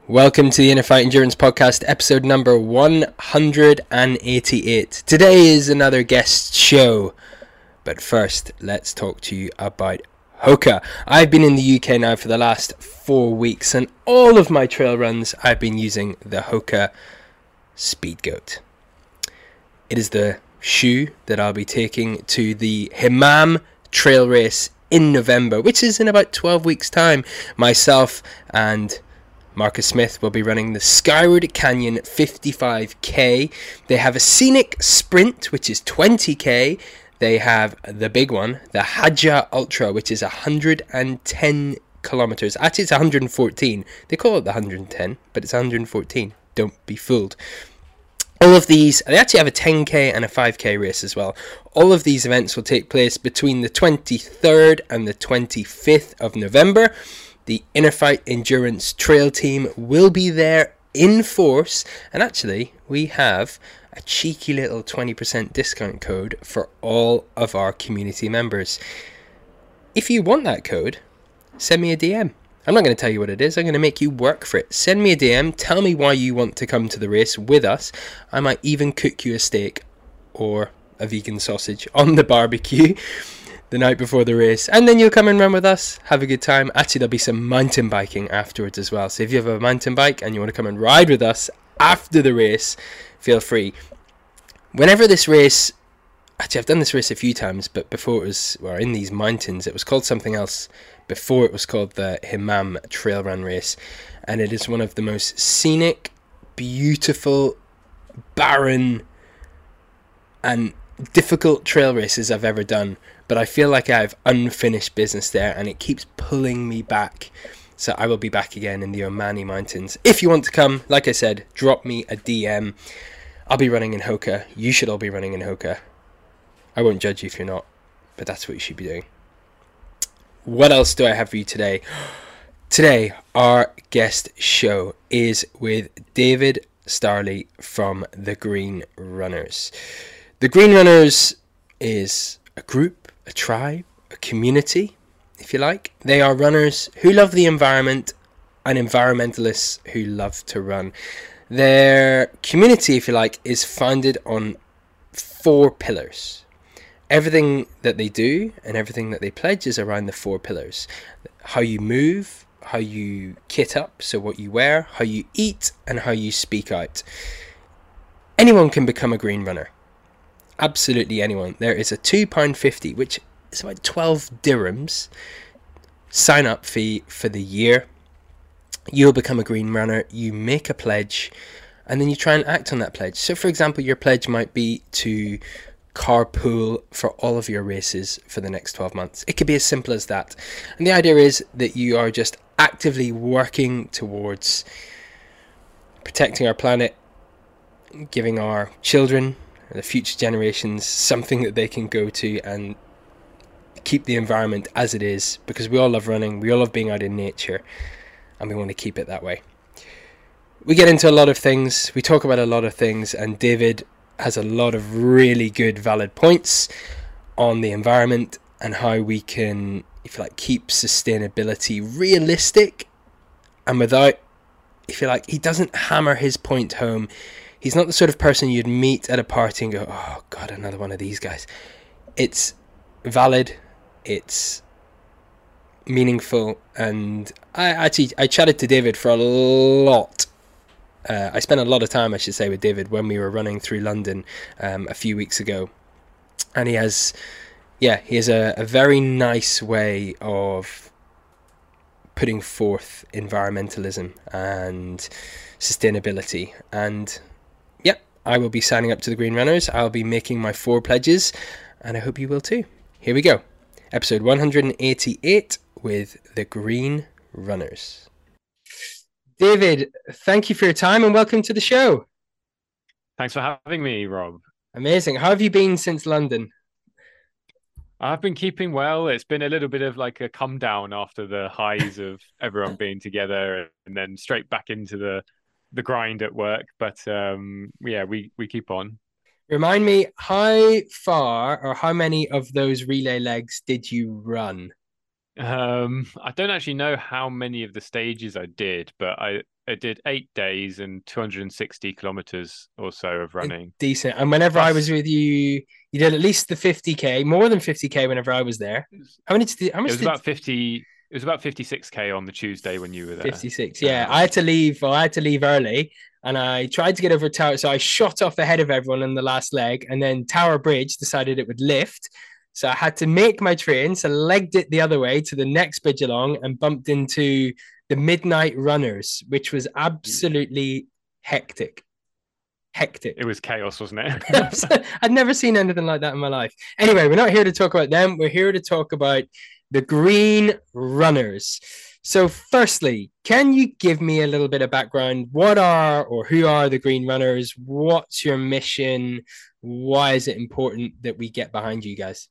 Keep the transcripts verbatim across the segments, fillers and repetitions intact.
Welcome to the Inner Fight Endurance Podcast, episode number one hundred eighty-eight. Today is another guest show, but first, let's talk to you about Hoka. I've been in the U K now for the last four weeks, and all of my trail runs, I've been using the Hoka Speedgoat. It is the shoe that I'll be taking to the Himam Trail Race in November, which is in about twelve weeks' time. Myself and Marcus Smith will be running the Skyward Canyon fifty-five K. They have a scenic sprint, which is twenty K. They have the big one, the Hadja Ultra, which is one hundred ten kilometers. Actually, it's one hundred fourteen. They call it the one hundred ten, but it's one hundred fourteen. Don't be fooled. All of these, they actually have a ten K and a five K race as well. All of these events will take place between the twenty-third and the twenty-fifth of November. The Inner Fight Endurance Trail Team will be there in force. And actually, we have a cheeky little twenty percent discount code for all of our community members. If you want that code, send me a D M. I'm not going to tell you what it is. I'm going to make you work for it. Send me a D M. Tell me why you want to come to the race with us. I might even cook you a steak or a vegan sausage on the barbecue the night before the race, and then you'll come and run with us, have a good time. Actually, there'll be some mountain biking afterwards as well, so if you have a mountain bike and you want to come and ride with us after the race, feel free. Whenever this race, actually I've done this race a few times, but before it was, well, in these mountains, it was called something else before it was called the Himam Trail Run Race, and it is one of the most scenic, beautiful, barren and difficult trail races I've ever done. But I feel like I have unfinished business there, and it keeps pulling me back. So I will be back again in the Omani Mountains. If you want to come, like I said, drop me a D M. I'll be running in Hoka. You should all be running in Hoka. I won't judge you if you're not, but that's what you should be doing. What else do I have for you today? Today, our guest show is with David Starley from the Green Runners. The Green Runners is a group, a tribe, a community, if you like. They are runners who love the environment and environmentalists who love to run. Their community, if you like, is founded on four pillars. Everything that they do and everything that they pledge is around the four pillars. How you move, how you kit up, so what you wear, how you eat, and how you speak out. Anyone can become a green runner. Absolutely anyone. There is a two pounds fifty, which is about twelve dirhams, sign up fee for the year. You'll become a green runner, you make a pledge, and then you try and act on that pledge. So for example, your pledge might be to carpool for all of your races for the next twelve months. It could be as simple as that. And the idea is that you are just actively working towards protecting our planet, giving our children, the future generations, something that they can go to and keep the environment as it is, because we all love running, we all love being out in nature, and we want to keep it that way. We get into a lot of things, we talk about a lot of things, and David has a lot of really good valid points on the environment and how we can, if you like, keep sustainability realistic and without, if you like, he doesn't hammer his point home. He's not the sort of person you'd meet at a party and go, oh God, another one of these guys. It's valid, it's meaningful, and I actually, I chatted to David for a lot. Uh, I spent a lot of time, I should say, with David when we were running through London um, a few weeks ago. And he has, yeah, he has a, a very nice way of putting forth environmentalism and sustainability. And I will be signing up to the Green Runners. I'll be making my four pledges, and I hope you will too. Here we go. Episode one hundred eighty-eight with the Green Runners. David, thank you for your time and welcome to the show. Thanks for having me, Rob. Amazing. How have you been since London? I've been keeping well. It's been a little bit of like a come down after the highs of everyone being together and then straight back into the the grind at work, but um yeah we we keep on. Remind me, how far or how many of those relay legs did you run? Um, I don't actually know how many of the stages I did, but I, I did eight days and two hundred sixty kilometers or so of running. Decent. And whenever I was Plus, with you, you did at least the fifty K, more than fifty K whenever I was there. it was, How many did, how it much was did about fifty. It was about fifty-six K on the Tuesday when you were there. fifty-six? Yeah, I Um, had to leave. Well, I had to leave early, and I tried to get over Tower. So I shot off ahead of everyone in the last leg, and then Tower Bridge decided it would lift. So I had to make my train, so legged it the other way to the next bridge along, and bumped into the Midnight Runners, which was absolutely hectic. it Hectic. was chaos, wasn't it? I'd never seen anything like that in my life. Anyway, we're not here to talk about them. We're here to talk about the Green Runners. So, firstly, can you give me a little bit of background? What are or who are the Green Runners? What's your mission? Why is it important that we get behind you guys?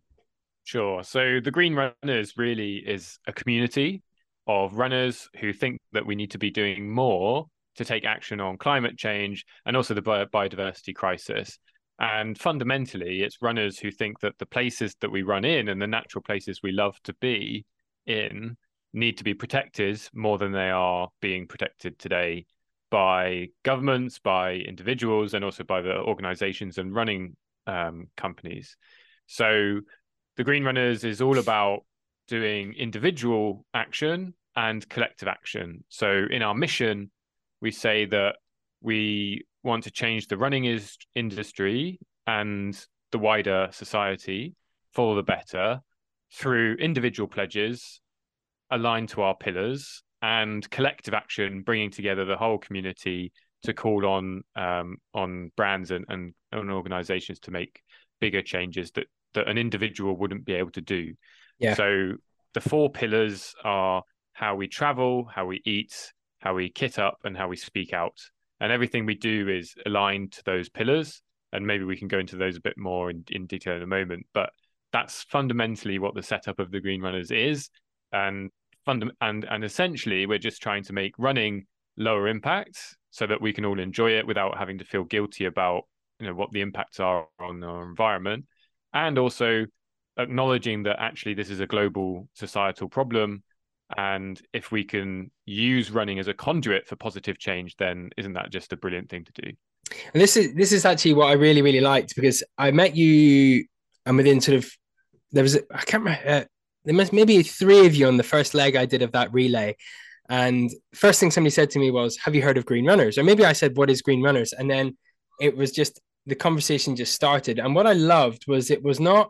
Sure. So the Green Runners really is a community of runners who think that we need to be doing more to take action on climate change and also the bi- biodiversity crisis. And fundamentally, it's runners who think that the places that we run in and the natural places we love to be in need to be protected more than they are being protected today by governments, by individuals, and also by the organizations and running um, companies. So the Green Runners is all about doing individual action and collective action. So in our mission, we say that we want to change the running is industry and the wider society for the better through individual pledges aligned to our pillars and collective action, bringing together the whole community to call on um, on brands and, and, and organizations to make bigger changes that that an individual wouldn't be able to do. Yeah. So the four pillars are how we travel, how we eat, how we kit up, and how we speak out. And everything we do is aligned to those pillars. And maybe we can go into those a bit more in, in detail in a moment. But that's fundamentally what the setup of the Green Runners is. And fund and and essentially, we're just trying to make running lower impact so that we can all enjoy it without having to feel guilty about, you know, what the impacts are on our environment, and also acknowledging that actually this is a global societal problem. And if we can use running as a conduit for positive change, then isn't that just a brilliant thing to do? And this is this is actually what I really really liked, because I met you and within sort of there was a, I can't remember, uh, there must maybe three of you on the first leg I did of that relay. And first thing somebody said to me was, "Have you heard of Green Runners?" Or maybe I said, "What is Green Runners?" And then it was just the conversation just started. And what I loved was it was not,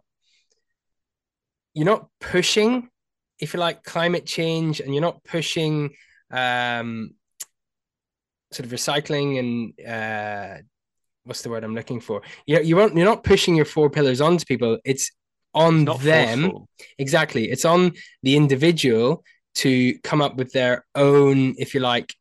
you're not pushing, if you like, climate change, and you're not pushing um, sort of recycling and uh, what's the word I'm looking for? You you won't, you're not pushing your four pillars onto people. It's It's on not them. forceful. Exactly. It's on the individual to come up with their own, if you like,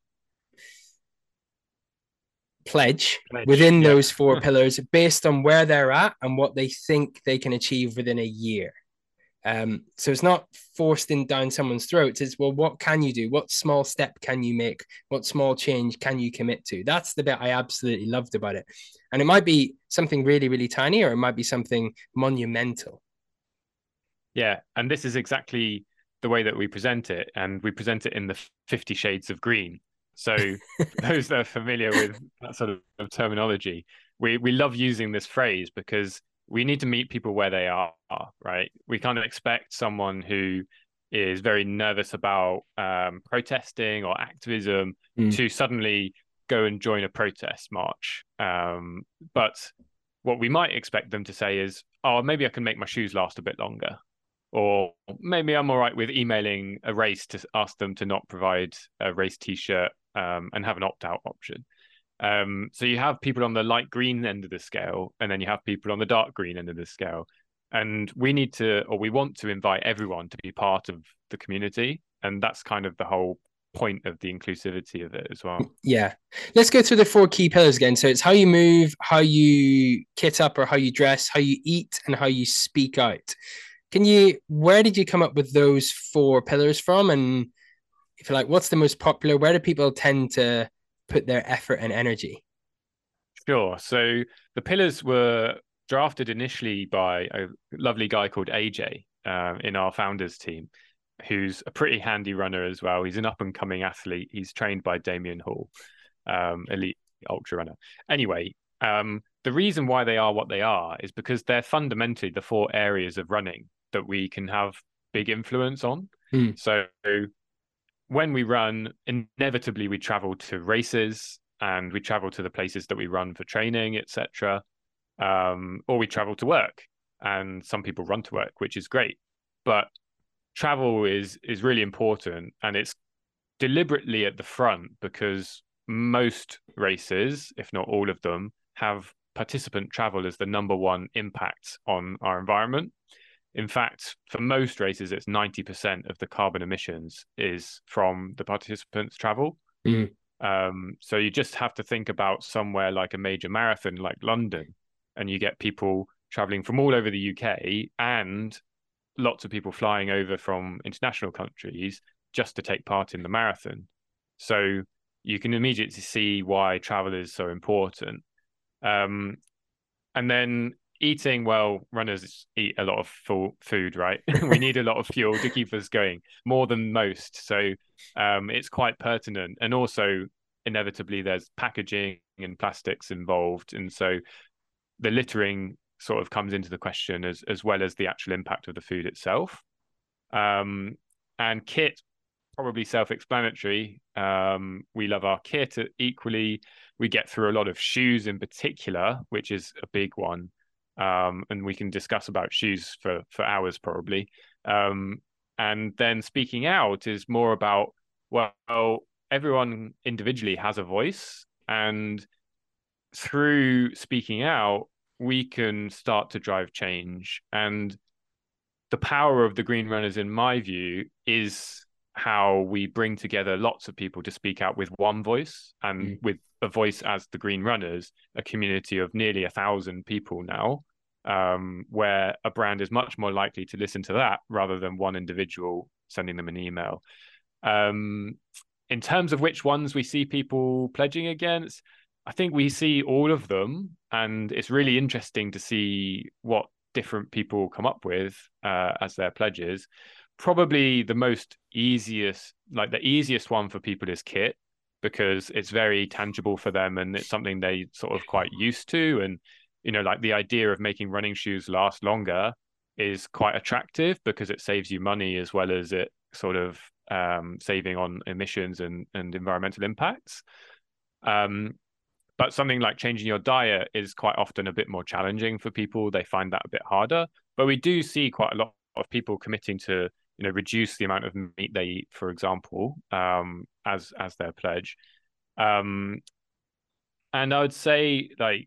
pledge Pledge. within Yeah. those four pillars based on where they're at and what they think they can achieve within a year. Um, so it's not forced in down someone's throats. It's, well, what can you do? What small step can you make? What small change can you commit to? That's the bit I absolutely loved about it. And it might be something really, really tiny, or it might be something monumental. Yeah. And this is exactly the way that we present it. And we present it in the fifty Shades of Green. So for those that are familiar with that sort of terminology, we, we love using this phrase because we need to meet people where they are, right? We kind of expect someone who is very nervous about um, protesting or activism Mm. to suddenly go and join a protest march. Um, but what we might expect them to say is, oh, maybe I can make my shoes last a bit longer. Or maybe I'm all right with emailing a race to ask them to not provide a race T-shirt um, and have an opt-out option. Um, so you have people on the light green end of the scale, and then you have people on the dark green end of the scale. And we need to, or we want to invite everyone to be part of the community. And that's kind of the whole point of the inclusivity of it as well. Yeah. Let's go through the four key pillars again. So it's how you move, how you kit up or how you dress, how you eat, and how you speak out. Can you, where did you come up with those four pillars from? And if you like, what's the most popular? Where do people tend to put their effort and energy? Sure. So the pillars were drafted initially by a lovely guy called A J um, in our founders team. who's a pretty handy runner as well. He's an up and coming athlete. He's trained by Damien Hall, um, elite ultra runner. Anyway, um, the reason why they are what they are is because they're fundamentally the four areas of running that we can have big influence on. Mm. So when we run, inevitably we travel to races and we travel to the places that we run for training, et cetera. Um, or we travel to work, and some people run to work, which is great. But travel is is really important, and it's deliberately at the front because most races, if not all of them, have participant travel as the number one impact on our environment. In fact, for most races, it's ninety percent of the carbon emissions is from the participants' travel. Mm. Um, so you just have to think about somewhere like a major marathon like London, and you get people traveling from all over the U K and lots of people flying over from international countries just to take part in the marathon. So you can immediately see why travel is so important. Um, and then eating, well, runners eat a lot of full food, right? We need a lot of fuel to keep us going, more than most. So um, it's quite pertinent. And also, inevitably, there's packaging and plastics involved. And so the littering sort of comes into the question as, as well as the actual impact of the food itself. Um, and kit, probably self-explanatory. Um, we love our kit equally. We get through a lot of shoes in particular, which is a big one. Um, and we can discuss about shoes for, for hours probably. Um, and then speaking out is more about, well, everyone individually has a voice, and through speaking out, we can start to drive change. And the power of the Green Runners, in my view, is how we bring together lots of people to speak out with one voice, and Mm. with a voice as the Green Runners, a community of nearly a thousand people now, um, where a brand is much more likely to listen to that rather than one individual sending them an email. Um, in terms of which ones we see people pledging against, I think we see all of them, and it's really interesting to see what different people come up with uh, as their pledges. Probably the most easiest, like the easiest one for people is kit, because it's very tangible for them and it's something they sort of quite used to. And, you know, like the idea of making running shoes last longer is quite attractive because it saves you money as well as it sort of um, saving on emissions and, and environmental impacts. Um, but something like changing your diet is quite often a bit more challenging for people. They find that a bit harder. But we do see quite a lot of people committing to, you know, reduce the amount of meat they eat, for example, um, as as their pledge. Um, and I would say, like,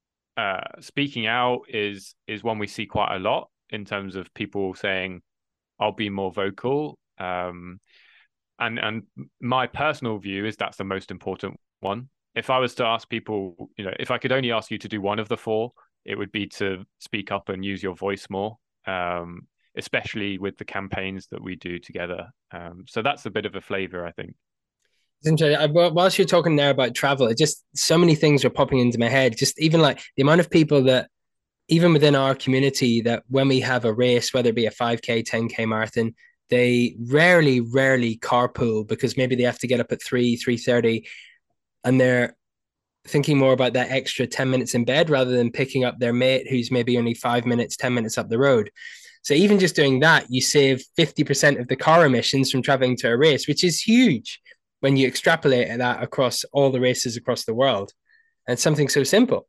uh, speaking out is is one we see quite a lot in terms of people saying, "I'll be more vocal." Um, and and my personal view is that's the most important one. If I was to ask people, you know, if I could only ask you to do one of the four, it would be to speak up and use your voice more, um, especially with the campaigns that we do together. Um, so that's a bit of a flavor, I think. It's interesting. I, whilst you're talking now about travel, it just so many things are popping into my head. Just even like the amount of people that, even within our community, that when we have a race, whether it be a five K, ten K marathon, they rarely, rarely carpool because maybe they have to get up at three, three thirty, and they're thinking more about that extra ten minutes in bed rather than picking up their mate who's maybe only five minutes, ten minutes up the road. So even just doing that, you save fifty percent of the car emissions from traveling to a race, which is huge when you extrapolate that across all the races across the world. And something so simple.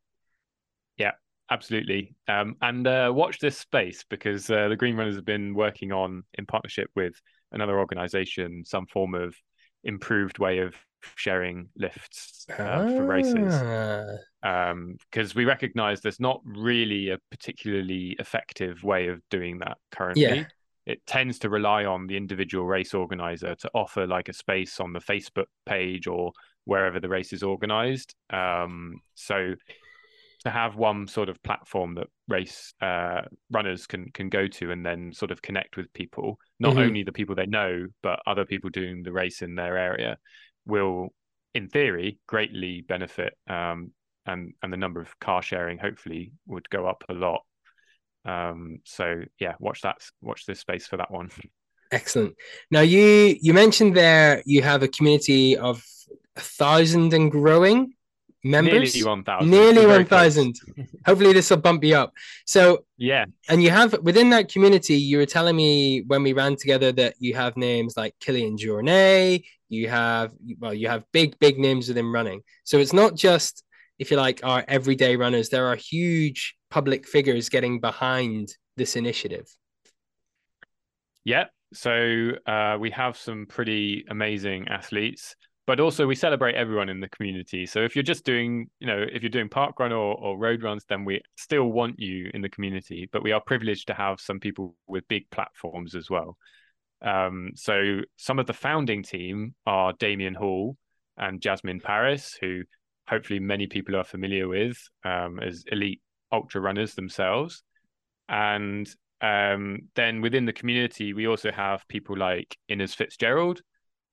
Yeah, absolutely. Um, and uh, watch this space, because uh, the Green Runners have been working on, in partnership with another organization, some form of improved way of sharing lifts uh, for races. Ah. Um, because we recognize there's not really a particularly effective way of doing that Yeah. currently. It tends to rely on the individual race organizer to offer like a space on the Facebook page or wherever the race is organized. Um, so to have one sort of platform that race uh, runners can can go to and then sort of connect with people, not Mm-hmm. only the people they know, but other people doing the race in their area, will, in theory, greatly benefit. Um, and and the number of car sharing hopefully would go up a lot. Um, so yeah, watch that, watch this space for that one. Excellent. Now you you mentioned there you have a community of a thousand and growing Nearly members, one thousand. nearly We're very close. one thousand. Hopefully this will bump you up. So, Yeah. and you have within that community, you were telling me when we ran together that you have names like Killian Jornet, you have, well, you have big, big names within running. So it's not just, if you like, our everyday runners, there are huge public figures getting behind this initiative. Yeah. So uh, we have some pretty amazing athletes, but also we celebrate everyone in the community. So if you're just doing, you know, if you're doing park run or, or road runs, then we still want you in the community. But we are privileged to have some people with big platforms as well. Um, so some of the founding team are Damien Hall and Jasmine Paris, who hopefully many people are familiar with um, as elite ultra runners themselves. And um, then within the community, we also have people like Inez Fitzgerald.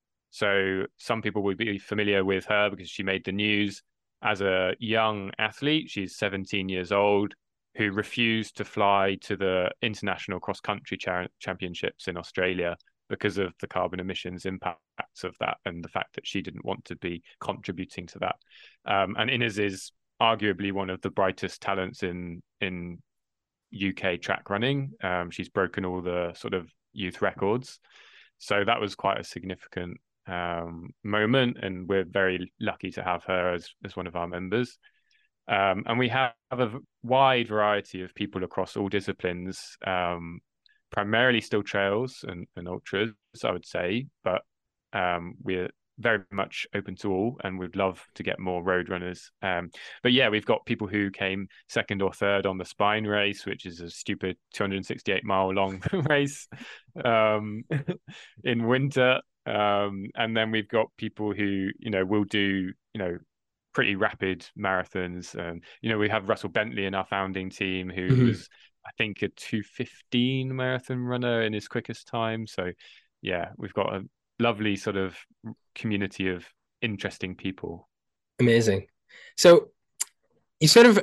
So some people would be familiar with her because she made the news as a young athlete. She's seventeen years old, who refused to fly to the international cross country cha- championships in Australia because of the carbon emissions impacts of that and the fact that she didn't want to be contributing to that. Um, and Inez is arguably one of the brightest talents in in U K track running. Um, she's broken all the sort of youth records. So that was quite a significant um, moment, and we're very lucky to have her as, as one of our members. Um, and we have a wide variety of people across all disciplines, um, primarily still trails and, and ultras, I would say, but um, we're very much open to all, and we'd love to get more road runners. Um, but yeah, we've got people who came second or third on the Spine race, which is a stupid two hundred sixty-eight mile long race um, in winter. Um, and then we've got people who, you know, will do, you know, pretty rapid marathons. Um, you know, we have Russell Bentley in our founding team, who Mm-hmm. was, I think, a two fifteen marathon runner in his quickest time. So yeah, we've got a lovely sort of community of interesting people. Amazing. So you sort of,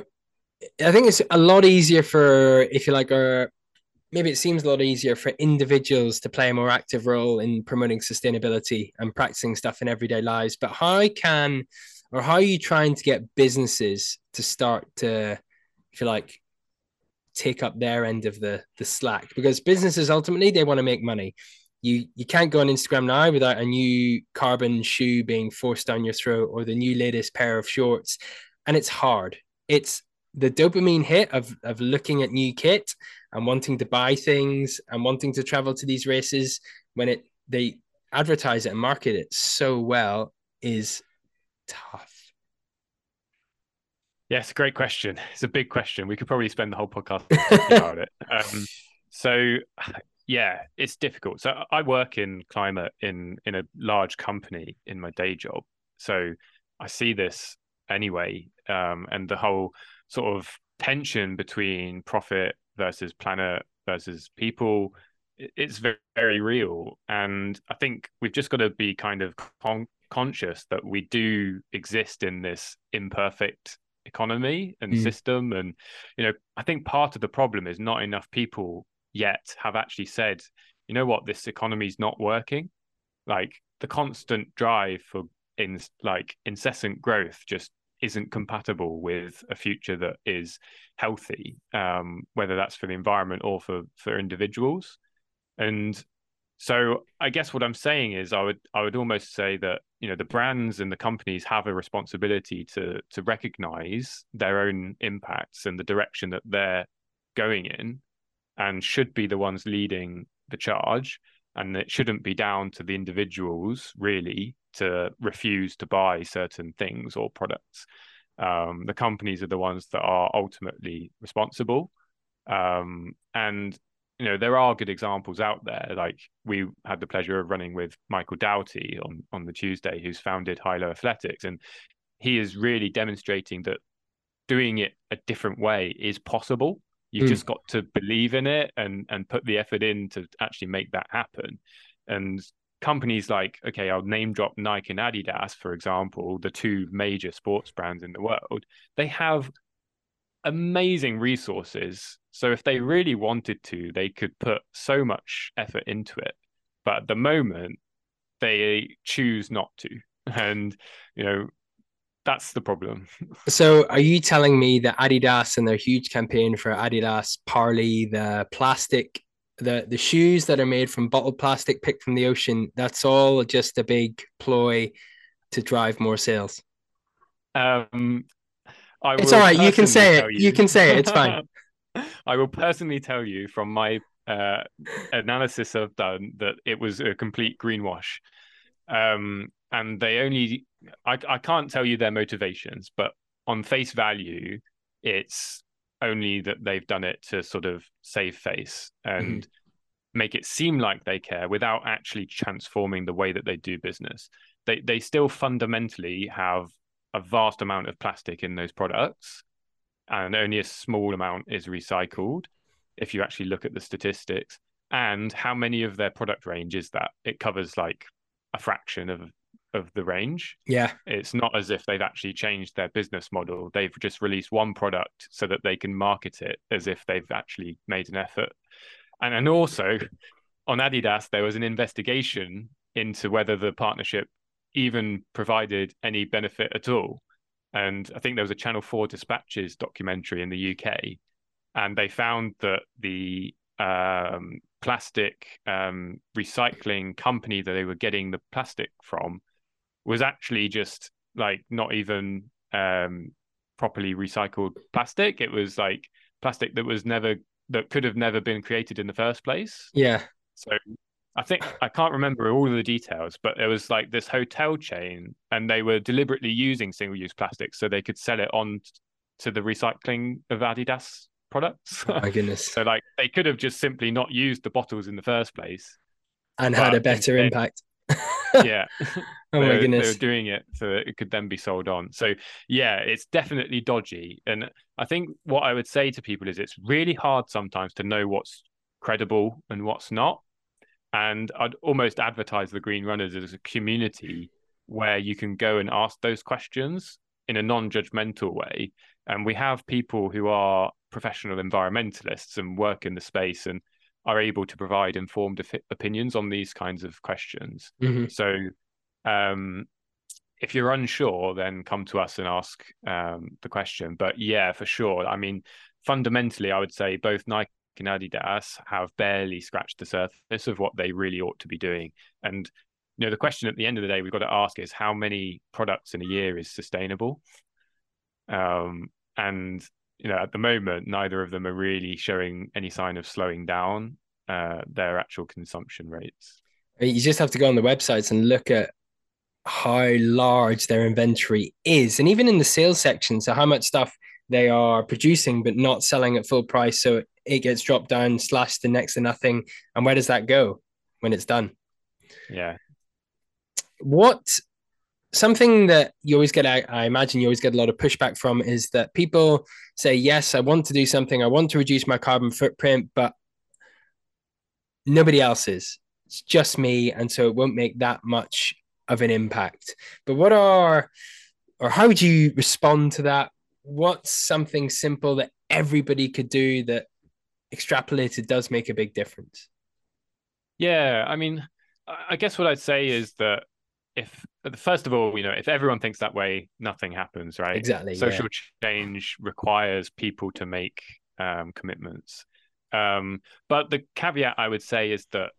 I think it's a lot easier for, if you like, or maybe it seems a lot easier for individuals to play a more active role in promoting sustainability and practicing stuff in everyday lives. But how can, or how are you trying to get businesses to start to, if you like, take up their end of the the slack? Because businesses ultimately they want to make money. You you can't go on Instagram now without a new carbon shoe being forced down your throat or the new latest pair of shorts, and it's hard. It's the dopamine hit of of looking at new kit and wanting to buy things and wanting to travel to these races when it they advertise it and market it so well is tough. Yes, great question. It's a big question. We could probably spend the whole podcast talking about it. Um, so yeah, it's difficult. So I work in climate in in a large company in my day job. So I see this anyway, um, and the whole sort of tension between profit versus planet versus people, it's very, very real. And I think we've just got to be kind of con- conscious that we do exist in this imperfect economy and Mm. system. And you know, I think part of the problem is not enough people yet have actually said, you know what, this economy is not working. Like the constant drive for in like incessant growth just isn't compatible with a future that is healthy, um, whether that's for the environment or for for individuals. And so I guess what I'm saying is I would I would almost say that, you know, the brands and the companies have a responsibility to to recognize their own impacts and the direction that they're going in, and should be the ones leading the charge. And it shouldn't be down to the individuals really to refuse to buy certain things or products. Um, the companies are the ones that are ultimately responsible. Um, and you know, there are good examples out there. Like we had the pleasure of running with Michael Doughty on on the Tuesday, who's founded Hilo Athletics, and he is really demonstrating that doing it a different way is possible. You've Mm. just got to believe in it and and put the effort in to actually make that happen. And companies like, okay, I'll name drop Nike and Adidas, for example, the two major sports brands in the world. They have amazing resources. So if they really wanted to, they could put so much effort into it. but at the moment they choose not to, and you know that's the problem. So are you telling me that Adidas and their huge campaign for Adidas Parley, the plastic, the the shoes that are made from bottled plastic picked from the ocean, that's all just a big ploy to drive more sales? Um, I It's all will right. You can personally say it. tell You you. can say it. It's fine. I will personally tell you from my uh, analysis I've done that it was a complete greenwash. Um, and they only, I, I can't tell you their motivations, but on face value, it's only that they've done it to sort of save face and Mhm. make it seem like they care without actually transforming the way that they do business. They they still fundamentally have a vast amount of plastic in those products, and only a small amount is recycled if you actually look at the statistics. And how many of their product range is that? It covers like a fraction of of the range. Yeah. It's not as if they've actually changed their business model. They've just released one product so that they can market it as if they've actually made an effort. And and also on Adidas, there was an investigation into whether the partnership even provided any benefit at all. And I think there was a Channel four Dispatches documentary in the U K, and they found that the um, plastic um, recycling company that they were getting the plastic from was actually just like not even um, properly recycled plastic. It was like plastic that was never that could have never been created in the first place. Yeah. So I think I can't remember all of the details, but there was like this hotel chain, and they were deliberately using single-use plastic so they could sell it on to the recycling of Adidas products. Oh my goodness. So like they could have just simply not used the bottles in the first place, And had but a better instead, impact. yeah, Oh they my were, they were goodness. doing it so that it could then be sold on. So yeah, it's definitely dodgy. And I think what I would say to people is it's really hard sometimes to know what's credible and what's not. And I'd almost advertise the Green Runners as a community where you can go and ask those questions in a non-judgmental way. And we have people who are professional environmentalists and work in the space and are able to provide informed opinions on these kinds of questions. Mm-hmm. So um, if you're unsure, then come to us and ask um, the question. But yeah, for sure. I mean, fundamentally, I would say both Nike and Adidas have barely scratched the surface of what they really ought to be doing. And you know, the question at the end of the day we've got to ask is how many products in a year is sustainable? Um, and you know, at the moment, neither of them are really showing any sign of slowing down uh, their actual consumption rates. You just have to go on the websites and look at how large their inventory is, and even in the sales section, so how much stuff they are producing but not selling at full price, so it gets dropped down, slashed to next to nothing. And where does that go when it's done? Yeah. What something that you always get, I, I imagine you always get a lot of pushback from, is that people say, yes, I want to do something, I want to reduce my carbon footprint, but nobody else is. It's just me, and so it won't make that much of an impact. But what are, or how would you respond to that? What's something simple that everybody could do that extrapolated does make a big difference? Yeah, I mean, I guess what I'd say is that if, first of all, you know, if everyone thinks that way, nothing happens, right? Exactly. Social Yeah. change requires people to make um, commitments. Um, but the caveat I would say is that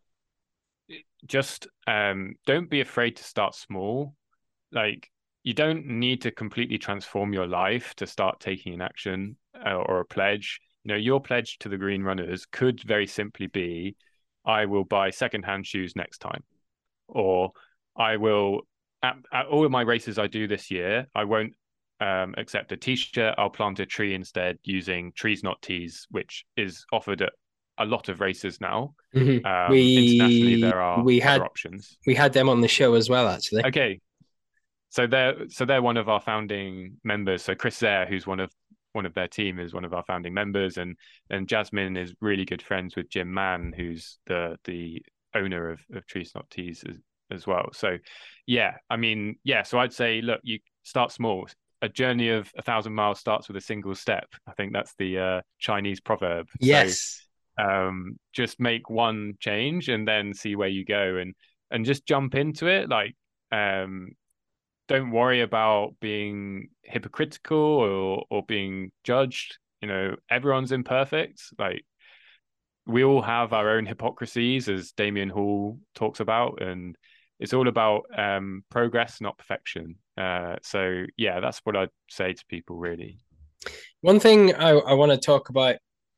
just um, don't be afraid to start small. Like, you don't need to completely transform your life to start taking an action uh, or a pledge. You know, your pledge to the Green Runners could very simply be, I will buy secondhand shoes next time, or I will, at, at all of my races I do this year, I won't um, accept a t-shirt. I'll plant a tree instead using Trees Not Teas, which is offered at a lot of races now. Mm-hmm. Um, internationally, We there are we other had options. we had them on the show as well, actually. Okay, so they're so they're one of our founding members. So Chris Zare, who's one of one of their team, is one of our founding members, and and Jasmine is really good friends with Jim Mann, who's the the owner of of Trees Not Teas as, as well. So yeah, I mean, yeah. So I'd say, look, you start small. A journey of a thousand miles starts with a single step. I think that's the uh, Chinese proverb. So Yes. Um, just make one change and then see where you go, and and just jump into it. Like, um, don't worry about being hypocritical or or being judged. You know, everyone's imperfect. Like, we all have our own hypocrisies, as Damien Hall talks about, and it's all about um, progress, not perfection. Uh, so yeah, that's what I'd say to people, really. One thing I, I want to talk about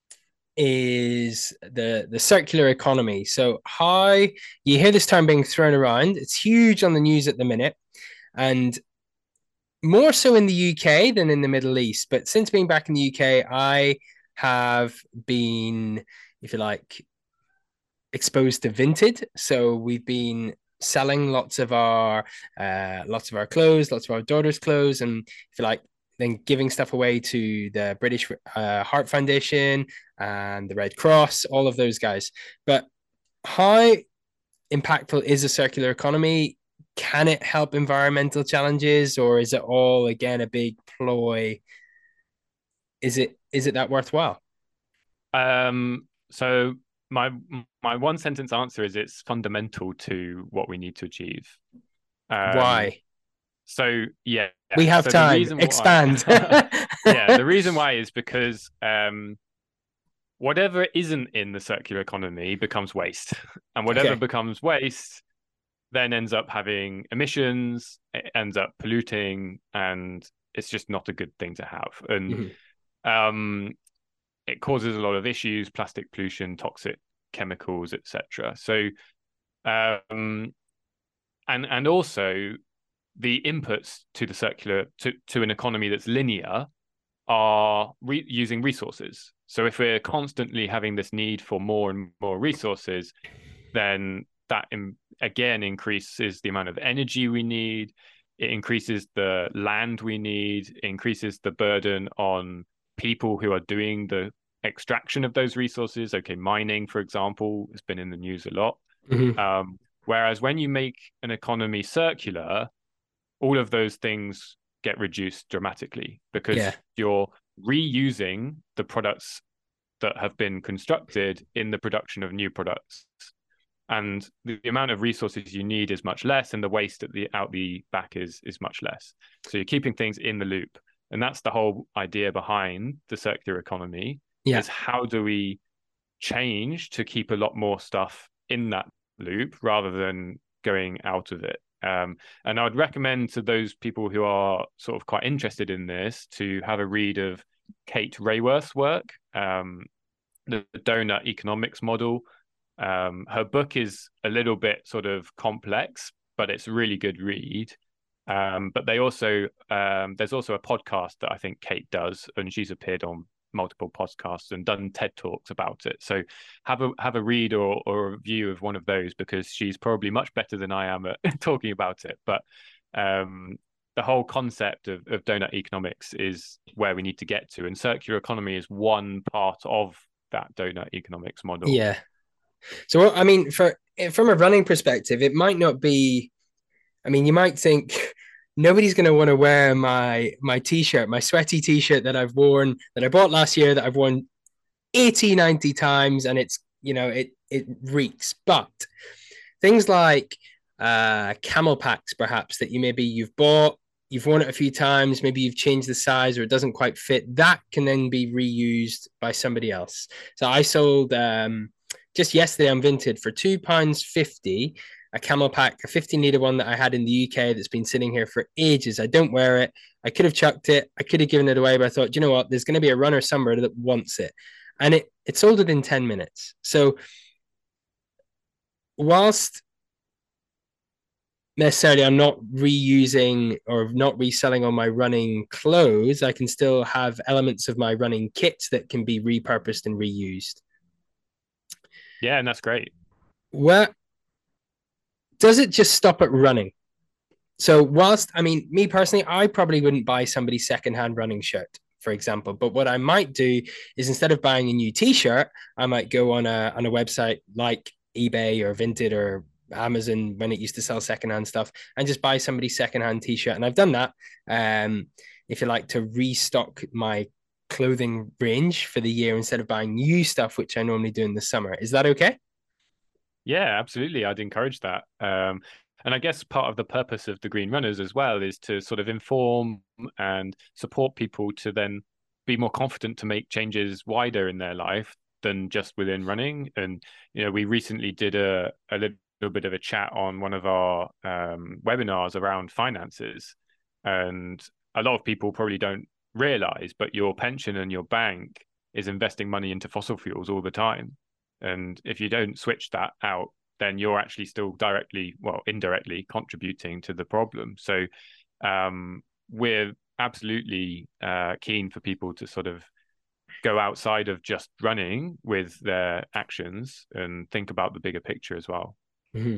is the the circular economy. So how you hear this term being thrown around, it's huge on the news at the minute, and more so in the U K than in the Middle East. But since being back in the U K, I have been, if you like, exposed to Vinted. So we've been selling lots of our uh, lots of our clothes, lots of our daughter's clothes, and if you like, then giving stuff away to the British uh, Heart Foundation and the Red Cross, all of those guys. But how impactful is a circular economy? Can it help environmental challenges, or is it all again a big ploy? Is it is it that worthwhile? Um, so my my one sentence answer is it's fundamental to what we need to achieve. Um, Why? so yeah, We have so the time. reason why, Expand. yeah, the reason why is because um, whatever isn't in the circular economy becomes waste, and whatever Okay. becomes waste then ends up having emissions, it ends up polluting, and it's just not a good thing to have. And Mhm. um, it causes a lot of issues: plastic pollution, toxic chemicals, et cetera. So, um, and and also the inputs to the circular to to an economy that's linear are re- using resources. So if we're constantly having this need for more and more resources, then that in, again increases the amount of energy we need. It increases the land we need. It increases the burden on people who are doing the extraction of those resources. Okay, mining, for example, has been in the news a lot. Mhm. Um, whereas when you make an economy circular, all of those things get reduced dramatically Yeah. because you're reusing the products that have been constructed in the production of new products, and the, the amount of resources you need is much less, and the waste at the out the back is is much less. So you're keeping things in the loop, and that's the whole idea behind the circular economy: Yeah. is how do we change to keep a lot more stuff in that loop rather than going out of it. Um, and I would recommend to those people who are sort of quite interested in this to have a read of Kate Raworth's work, um, the donut economics model. Um, her book is a little bit sort of complex, but it's a really good read. Um, but they also um, there's also a podcast that I think Kate does, and she's appeared on multiple podcasts and done TED Talks about it. So have a have a read or or a review of one of those, because she's probably much better than I am at talking about it. But um, the whole concept of, of donut economics is where we need to get to, and circular economy is one part of that donut economics model. Yeah. So I mean, for from a running perspective, it might not be. I mean, you might think nobody's going to want to wear my my t-shirt, my sweaty t-shirt that I've worn that I bought last year that I've worn eighty, ninety times, and it's you know it it reeks. But things like uh, camel packs, perhaps that you maybe you've bought, you've worn it a few times, maybe you've changed the size or it doesn't quite fit. That can then be reused by somebody else. So I sold um, just yesterday on Vinted for two pounds fifty a camel pack, a fifteen liter one that I had in the U K that's been sitting here for ages. I don't wear it. I could have chucked it. I could have given it away, but I thought, you know what? There's going to be a runner somewhere that wants it, and it it sold it in ten minutes. So whilst necessarily I'm not reusing or not reselling on my running clothes, I can still have elements of my running kits that can be repurposed and reused. Yeah, and that's great. Where does it just stop at running? So whilst I mean, me personally, I probably wouldn't buy somebody's secondhand running shirt, for example. But what I might do is instead of buying a new T-shirt, I might go on a on a website like eBay or Vinted or Amazon when it used to sell secondhand stuff and just buy somebody's secondhand T-shirt. And I've done that. Um, if you like to restock my clothing range for the year instead of buying new stuff, which I normally do in the summer. Is that okay? Yeah, absolutely. I'd encourage that. Um, and I guess part of the purpose of the Green Runners as well is to sort of inform and support people to then be more confident to make changes wider in their life than just within running. And, you know, we recently did a, a little bit of a chat on one of our um, webinars around finances. And a lot of people probably don't realize, but your pension and your bank is investing money into fossil fuels all the time. And if you don't switch that out, then you're actually still directly, well, indirectly contributing to the problem. So um, we're absolutely uh, keen for people to sort of go outside of just running with their actions and think about the bigger picture as well. Mm-hmm.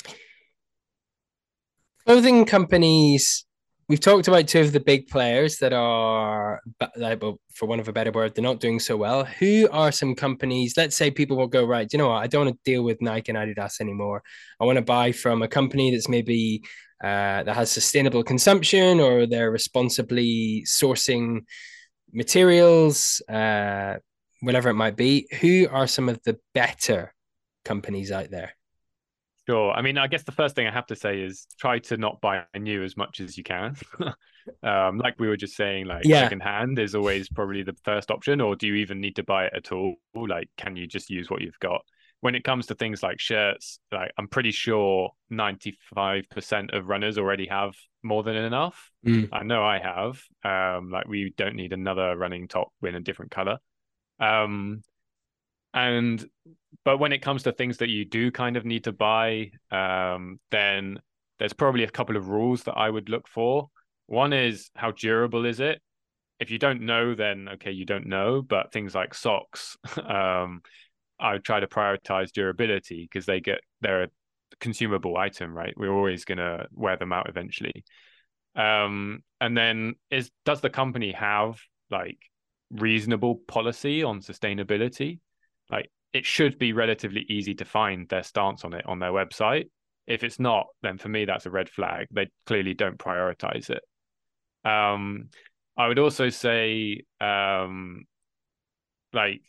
Clothing companies, we've talked about two of the big players that are, for one of a better word, they're not doing so well. Who are some companies? Let's say people will go, right, you know what? I don't want to deal with Nike and Adidas anymore. I want to buy from a company that's maybe uh, that has sustainable consumption, or they're responsibly sourcing materials, uh, whatever it might be. Who are some of the better companies out there? Sure. I mean, I guess the first thing I have to say is try to not buy new as much as you can. um, like we were just saying, like Yeah. secondhand is always probably the first option, or do you even need to buy it at all? Like, can you just use what you've got? When it comes to things like shirts, like I'm pretty sure ninety-five percent of runners already have more than enough. Mm. I know I have. Um, like we don't need another running top in a different color. Um, and but when it comes to things that you do kind of need to buy, um, then there's probably a couple of rules that I would look for. One is, how durable is it? If you don't know, then okay, you don't know. But things like socks, um, I would try to prioritize durability because they get they're a consumable item, right? We're always gonna wear them out eventually. Um, and then is does the company have like reasonable policy on sustainability? Like it should be relatively easy to find their stance on it on their website. If it's not, then for me that's a red flag. They clearly don't prioritize it. Um, I would also say um, like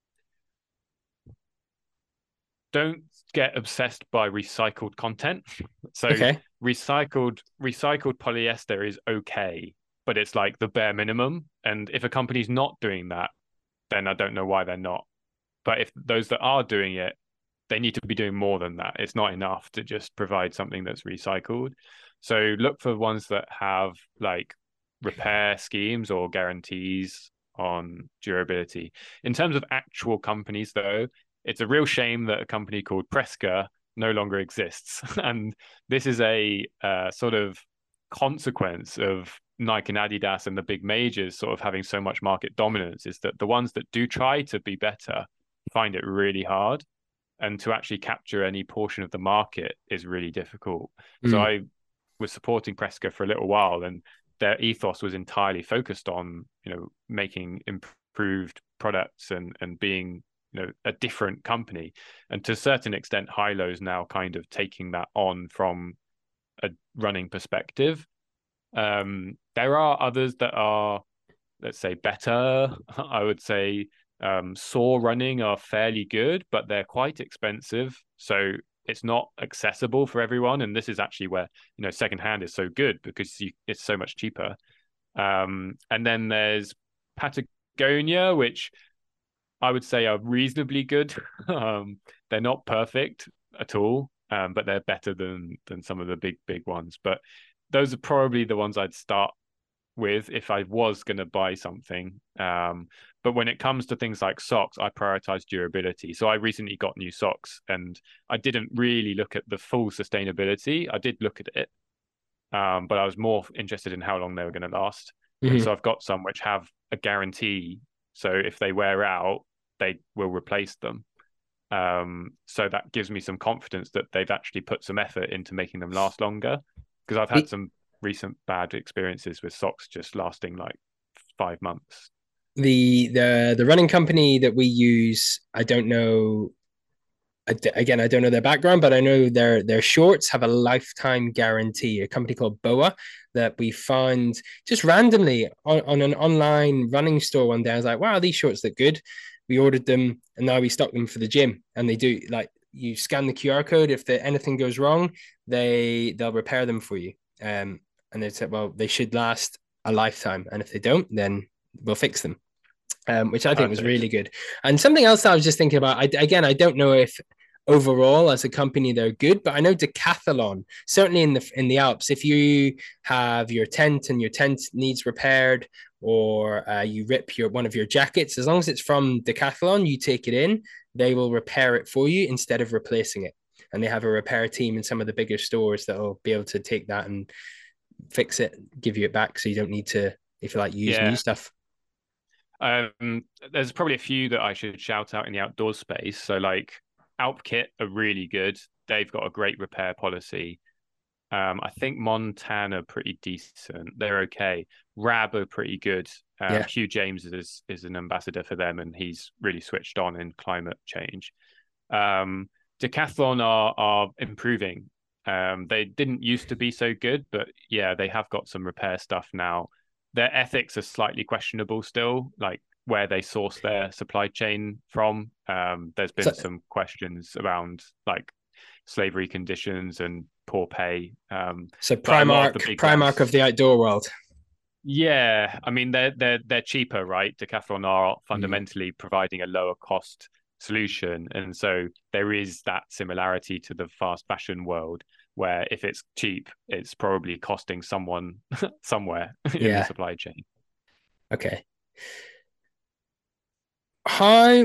don't get obsessed by recycled content. So Okay. recycled recycled polyester is okay, but it's like the bare minimum. And if a company's not doing that, then I don't know why they're not. But if those that are doing it, they need to be doing more than that. It's not enough to just provide something that's recycled. So look for ones that have like repair schemes or guarantees on durability. In terms of actual companies, though, it's a real shame that a company called Preska no longer exists. And this is a uh, sort of consequence of Nike and Adidas and the big majors sort of having so much market dominance, is that the ones that do try to be better find it really hard. And to actually capture any portion of the market is really difficult. Mm. So I was supporting Preska for a little while, and their ethos was entirely focused on, you know, making improved products and and being, you know, a different company. And to a certain extent, Hilo's now kind of taking that on from a running perspective. Um, there are others that are, let's say, better. I would say um, Soar Running are fairly good, but they're quite expensive. So it's not accessible for everyone. And this is actually where, you know, secondhand is so good, because you, it's so much cheaper. Um, and then there's Patagonia, which I would say are reasonably good. um, they're not perfect at all, um, but they're better than than some of the big, big ones. But those are probably the ones I'd start with if I was going to buy something. Um, but when it comes to things like socks, I prioritize durability. So I recently got new socks, and I didn't really look at the full sustainability. I did look at it, um, but I was more interested in how long they were going to last. Mm-hmm. And so I've got some which have a guarantee. So if they wear out, they will replace them. Um, so that gives me some confidence that they've actually put some effort into making them last longer. Because I've had some recent bad experiences with socks just lasting like five months. The the the running company that we use, I don't know I d- again, I don't know their background, but I know their their shorts have a lifetime guarantee. A company called B O A that we found just randomly on, on an online running store one day. I was like, wow, these shorts look good. We ordered them, and now we stock them for the gym. And they do, like, you scan the Q R code. If the, anything goes wrong, they they'll repair them for you. Um, and they said, well, they should last a lifetime, and if they don't, then we'll fix them. Um, which I think was Perfect. really good. And something else that I was just thinking about, I, again, I don't know if overall as a company they're good, but I know Decathlon, certainly in the in the Alps, if you have your tent and your tent needs repaired, or uh, you rip your one of your jackets, as long as it's from Decathlon, you take it in, they will repair it for you instead of replacing it. And they have a repair team in some of the bigger stores that will be able to take that and fix it, give you it back, so you don't need to, if you like, use new Yeah. stuff. Um, there's probably a few that I should shout out in the outdoor space. So like Alpkit are really good. They've got a great repair policy. Um, I think Montana are pretty decent. They're okay. Rab are pretty good. Um, Yeah. Hugh James is is an ambassador for them, and he's really switched on in climate change. Um, Decathlon are are improving. Um, they didn't used to be so good, but yeah, they have got some repair stuff now. Their ethics are slightly questionable still, like where they source their supply chain from. Um, there's So, been some questions around like slavery conditions and poor pay. Um, so but a lot of the Primark, big Primark of guys, the outdoor world. yeah, I mean they're they're they're cheaper, right? Decathlon are Mm. fundamentally providing a lower cost solution, and so there is that similarity to the fast fashion world, where if it's cheap, it's probably costing someone somewhere in the Yeah. supply chain. Okay. How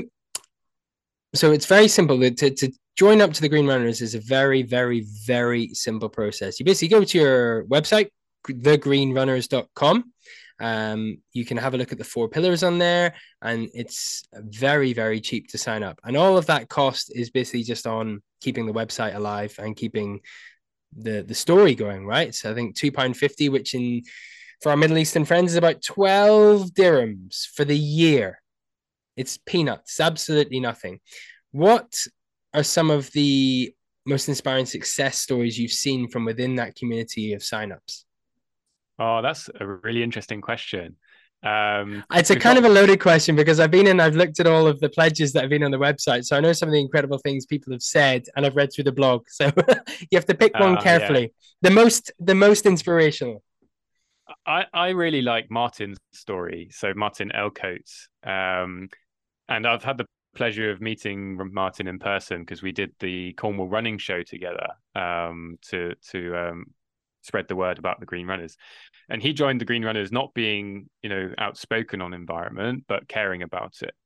so it's very simple. To, to join up to the Green Runners is a very, very, very simple process. You basically go to your website, the green runners dot com. Um, you can have a look at the four pillars on there, and it's very, very cheap to sign up. And all of that cost is basically just on keeping the website alive and keeping the the story going, right? So I think two pound fifty, which in for our Middle Eastern friends is about twelve dirhams for the year. It's peanuts, absolutely nothing. What are some of the most inspiring success stories you've seen from within that community of signups? Oh, that's a really interesting question. Um, It's a we've kind got of a loaded question because I've been in, I've looked at all of the pledges that have been on the website. So I know some of the incredible things people have said and I've read through the blog. So you have to pick one uh, yeah, carefully. The most, the most inspirational. I I really like Martin's story. So Martin Elcoats. Um, And I've had the pleasure of meeting Martin in person because we did the Cornwall running show together um, to to um, spread the word about the Green Runners. And he joined the Green Runners not being, you know, outspoken on environment, but caring about it.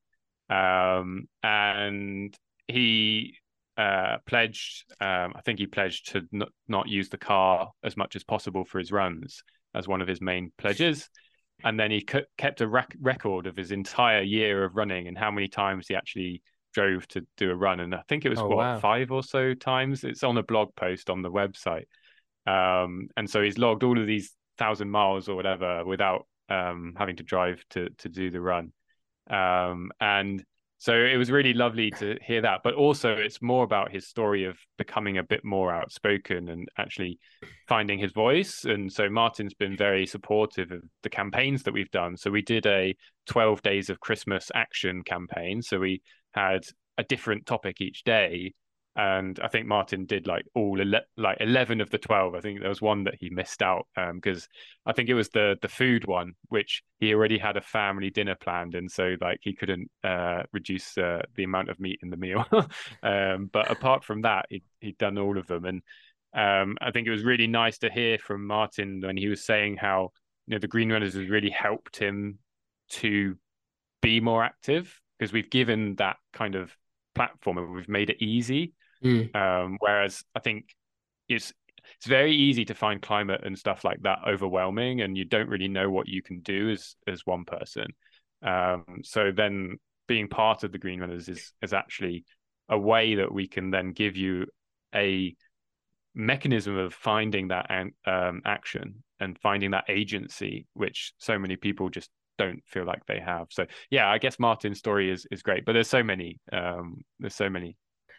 Um, and he uh, pledged, um, I think he pledged to not, not use the car as much as possible for his runs as one of his main pledges, and then he kept a rec- record of his entire year of running and how many times he actually drove to do a run. And I think it was Oh, what wow. five or so times. It's on a blog post on the website. Um, and so he's logged all of these thousand miles or whatever without um, having to drive to to do the run. Um, and so it was really lovely to hear that. But also, it's more about his story of becoming a bit more outspoken and actually finding his voice. And so Martin's been very supportive of the campaigns that we've done. So we did a twelve Days of Christmas action campaign. So we had a different topic each day, and I think Martin did like all ele- like eleven of the twelve. I think there was one that he missed out because um, I think it was the the food one, which he already had a family dinner planned, and so like he couldn't uh, reduce uh, the amount of meat in the meal. um, but apart from that, he he'd done all of them, and um, I think it was really nice to hear from Martin when he was saying how, you know, the Green Runners has really helped him to be more active because we've given that kind of platform and we've made it easy. Mm. Um, whereas I think it's it's very easy to find climate and stuff like that overwhelming, and you don't really know what you can do as as one person. Um, so then being part of the Green Runners is is actually a way that we can then give you a mechanism of finding that um, action and finding that agency, which so many people just don't feel like they have. So yeah, I guess Martin's story is is great, but there's so many. Um, there's so many.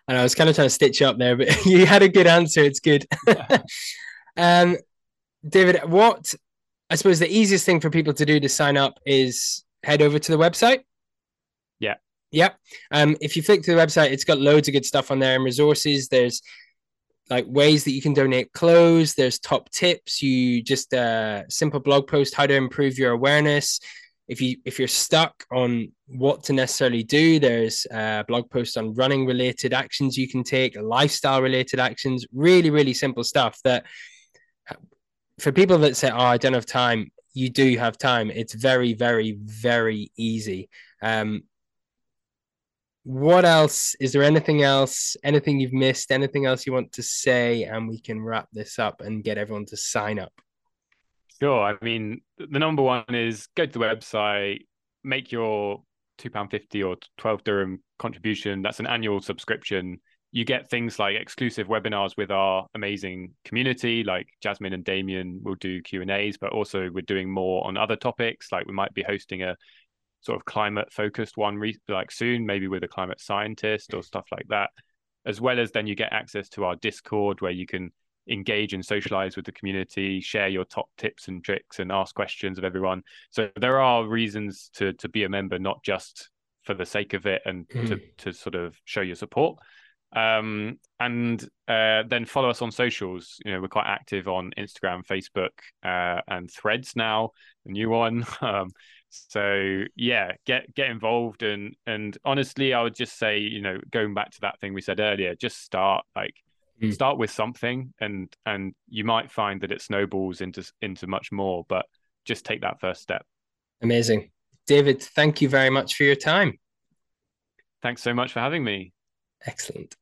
And I was kind of trying to stitch you up there, but you had a good answer. It's good. um, David, what I suppose the easiest thing for people to do to sign up is head over to the website. Yeah. Yep. Um, if you flick to the website, it's got loads of good stuff on there and resources. There's like ways that you can donate clothes. There's top tips. You just a uh, simple blog post how to improve your awareness. If you if you're stuck on what to necessarily do, there's a blog post on running related actions you can take, lifestyle related actions. Really, really simple stuff that for people that say, "Oh, I don't have time," you do have time. It's very, very, very easy. Um, what else? Is there anything else? Anything you've missed? Anything else you want to say? And we can wrap this up and get everyone to sign up. Sure. I mean, the number one is go to the website, make your two pound fifty or twelve dirham contribution. That's an annual subscription. You get things like exclusive webinars with our amazing community, like Jasmine and Damien will do Q and A's, but also we're doing more on other topics. Like we might be hosting a sort of climate focused one re- like soon, maybe with a climate scientist or stuff like that. As well as then you get access to our Discord where you can engage and socialize with the community, share your top tips and tricks and ask questions of everyone. So there are reasons to to be a member, not just for the sake of it and mm. to to sort of show your support. Um, and uh, then follow us on socials. You know, we're quite active on Instagram, Facebook, uh, and Threads now, a new one. Um, so yeah, get get involved and and honestly, I would just say, you know, going back to that thing we said earlier, just start like mm. start with something, and and you might find that it snowballs into into much more. But just take that first step. Amazing, David. Thank you very much for your time. Thanks so much for having me. Excellent.